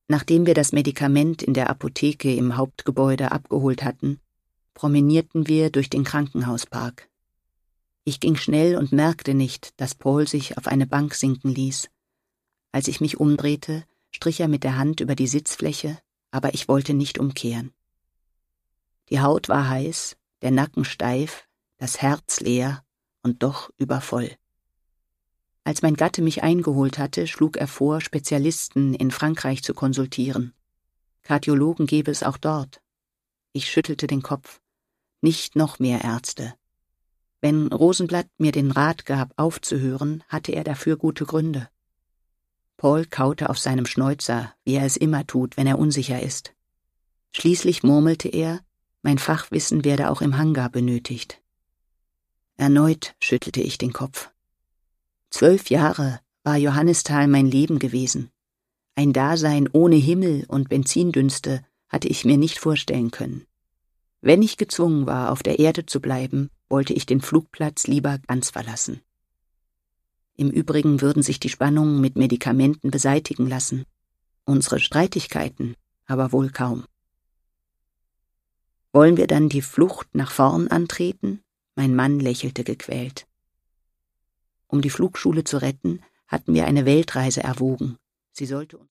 Nachdem wir das Medikament in der Apotheke im Hauptgebäude abgeholt hatten, promenierten wir durch den Krankenhauspark. Ich ging schnell und merkte nicht, dass Paul sich auf eine Bank sinken ließ. Als ich mich umdrehte, strich er mit der Hand über die Sitzfläche, aber ich wollte nicht umkehren. Die Haut war heiß, der Nacken steif, das Herz leer und doch übervoll. Als mein Gatte mich eingeholt hatte, schlug er vor, Spezialisten in Frankreich zu konsultieren. Kardiologen gäbe es auch dort. Ich schüttelte den Kopf. Nicht noch mehr Ärzte. Wenn Rosenblatt mir den Rat gab, aufzuhören, hatte er dafür gute Gründe. Paul kaute auf seinem Schnäuzer, wie er es immer tut, wenn er unsicher ist. Schließlich murmelte er, mein Fachwissen werde auch im Hangar benötigt. Erneut schüttelte ich den Kopf. 12 Jahre war Johannisthal mein Leben gewesen. Ein Dasein ohne Himmel und Benzindünste hatte ich mir nicht vorstellen können. Wenn ich gezwungen war, auf der Erde zu bleiben, wollte ich den Flugplatz lieber ganz verlassen. Im Übrigen würden sich die Spannungen mit Medikamenten beseitigen lassen, unsere Streitigkeiten aber wohl kaum. Wollen wir dann die Flucht nach vorn antreten? Mein Mann lächelte gequält. Um die Flugschule zu retten, hatten wir eine Weltreise erwogen. Sie sollte uns